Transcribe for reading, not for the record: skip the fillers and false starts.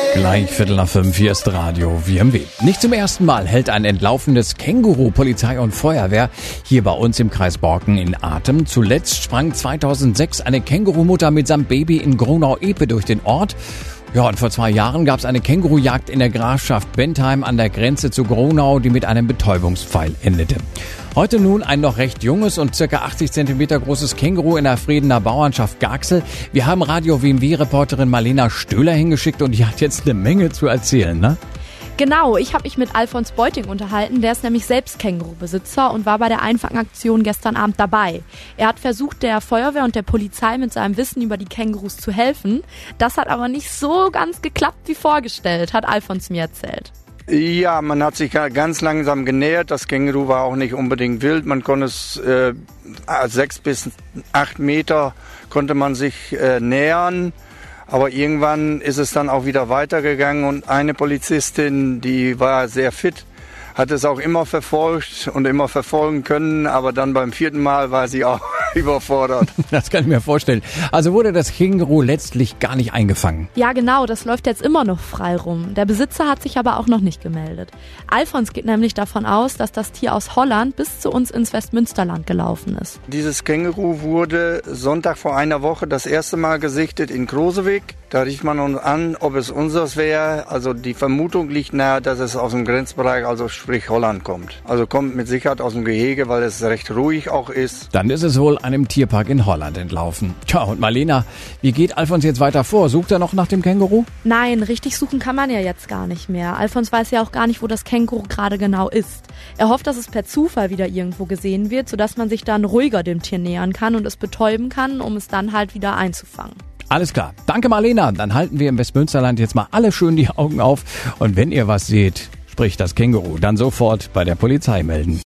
Gleich 4:45, hier ist Radio WMW. Nicht zum ersten Mal hält ein entlaufenes Känguru Polizei und Feuerwehr hier bei uns im Kreis Borken in Atem. Zuletzt sprang 2006 eine Kängurumutter mit samt Baby in Gronau-Epe durch den Ort. Ja, und vor 2 Jahren gab es eine Kängurujagd in der Grafschaft Bentheim an der Grenze zu Gronau, die mit einem Betäubungspfeil endete. Heute nun ein noch recht junges und ca. 80 cm großes Känguru in der Friedener Bauernschaft Garxel. Wir haben Radio WMW-Reporterin Marlena Stöhler hingeschickt und die hat jetzt eine Menge zu erzählen, ne? Genau, ich habe mich mit Alfons Beuting unterhalten, der ist nämlich selbst Kängurubesitzer und war bei der Einfangaktion gestern Abend dabei. Er hat versucht, der Feuerwehr und der Polizei mit seinem Wissen über die Kängurus zu helfen. Das hat aber nicht so ganz geklappt wie vorgestellt, hat Alfons mir erzählt. Ja, man hat sich ganz langsam genähert. Das Känguru war auch nicht unbedingt wild. Man konnte es 6 bis 8 Meter konnte man sich nähern. Aber irgendwann ist es dann auch wieder weitergegangen und eine Polizistin, die war sehr fit, hat es auch immer verfolgt und immer verfolgen können, aber dann beim 4. Mal war sie auch überfordert. Das kann ich mir vorstellen. Also wurde das Känguru letztlich gar nicht eingefangen? Ja genau, das läuft jetzt immer noch frei rum. Der Besitzer hat sich aber auch noch nicht gemeldet. Alfons geht nämlich davon aus, dass das Tier aus Holland bis zu uns ins Westmünsterland gelaufen ist. Dieses Känguru wurde Sonntag vor einer Woche das erste Mal gesichtet in Krosewig. Da rief man uns an, ob es unseres wäre. Also die Vermutung liegt nahe, dass es aus dem Grenzbereich, also sprich Holland kommt. Also kommt mit Sicherheit aus dem Gehege, weil es recht ruhig auch ist. Dann ist es wohl einem Tierpark in Holland entlaufen. Tja, und Marlena, wie geht Alfons jetzt weiter vor? Sucht er noch nach dem Känguru? Nein, richtig suchen kann man ja jetzt gar nicht mehr. Alfons weiß ja auch gar nicht, wo das Känguru gerade genau ist. Er hofft, dass es per Zufall wieder irgendwo gesehen wird, sodass man sich dann ruhiger dem Tier nähern kann und es betäuben kann, um es dann halt wieder einzufangen. Alles klar. Danke, Marlena. Dann halten wir im Westmünsterland jetzt mal alle schön die Augen auf. Und wenn ihr was seht, sprich das Känguru, dann sofort bei der Polizei melden.